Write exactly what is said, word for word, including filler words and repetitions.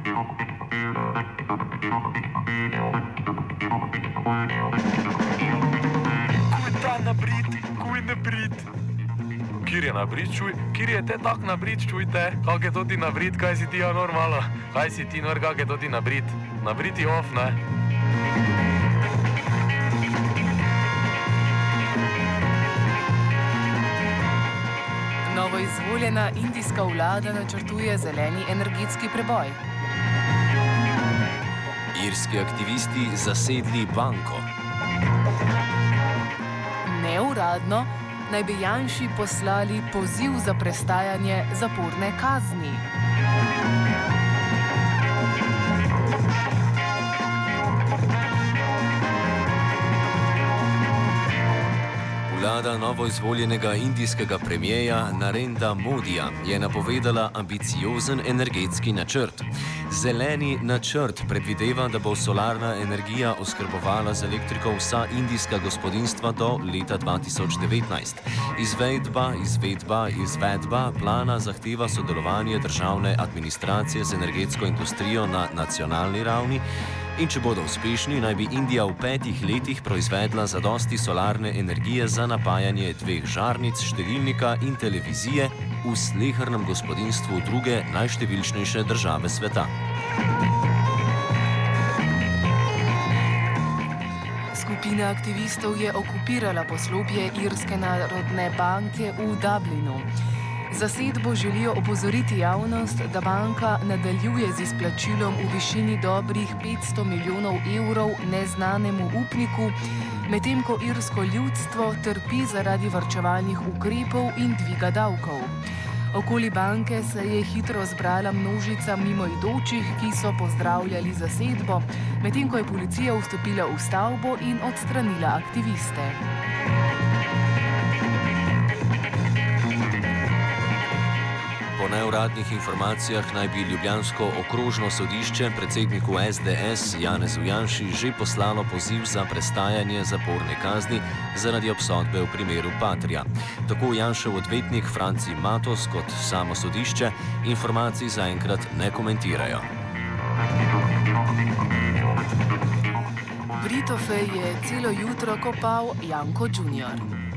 Kuj ta nabrit, kuj ne brit. Kjer je nabrit, čuj, kjer je te tak nabrit, čujte, kak je to ti nabrit, kaj si ti ja normalo, kaj si ti nor, kak je to ti nabrit, nabriti off, ne? Novoizvoljena indijska vlada načrtuje zeleni energetski preboj. Irski aktivisti zasedli banko. Neuradno naj bi Janši poslali poziv za prestajanje zaporne kazni. Vlada novoizvoljenega indijskega premijeja Narendra Modija je napovedala ambiciozen energetski načrt. Zeleni načrt predvideva, da bo solarna energija oskrbovala z elektriko vsa indijska gospodinjstva do leta dva tisoč devetnajst. Izvedba, izvedba, izvedba plana zahteva sodelovanje državne administracije z energetsko industrijo na nacionalni ravni. In če bodo uspešni, naj bi Indija v petih letih proizvedla zadosti solarne energije za napajanje dveh žarnic, štedilnika in televizije v slehernem gospodinjstvu druge najštevilčnejše države sveta. Skupina aktivistov je okupirala poslopje Irske narodne banke v Dublinu. Zasedbo želijo opozoriti javnost, da banka nadaljuje z izplačilom v višini dobrih petsto milijonov evrov neznanemu upniku, medtem ko irsko ljudstvo trpi zaradi varčevalnih ukrepov in dviga davkov. Okoli banke se je hitro zbrala množica mimoidočih, ki so pozdravljali zasedbo, medtem ko je policija vstopila v stavbo in odstranila aktiviste. Po neuradnih informacijah naj bi ljubljansko okrožno sodišče predsedniku S D S Janezu Janši že poslalo poziv za prestajanje zaporne kazni zaradi obsodbe v primeru Patria. Tako Janšev odvetnik Franci Matos kot samo sodišče informacij zaenkrat ne komentirajo. Britofe je celo jutro kopal Janko junior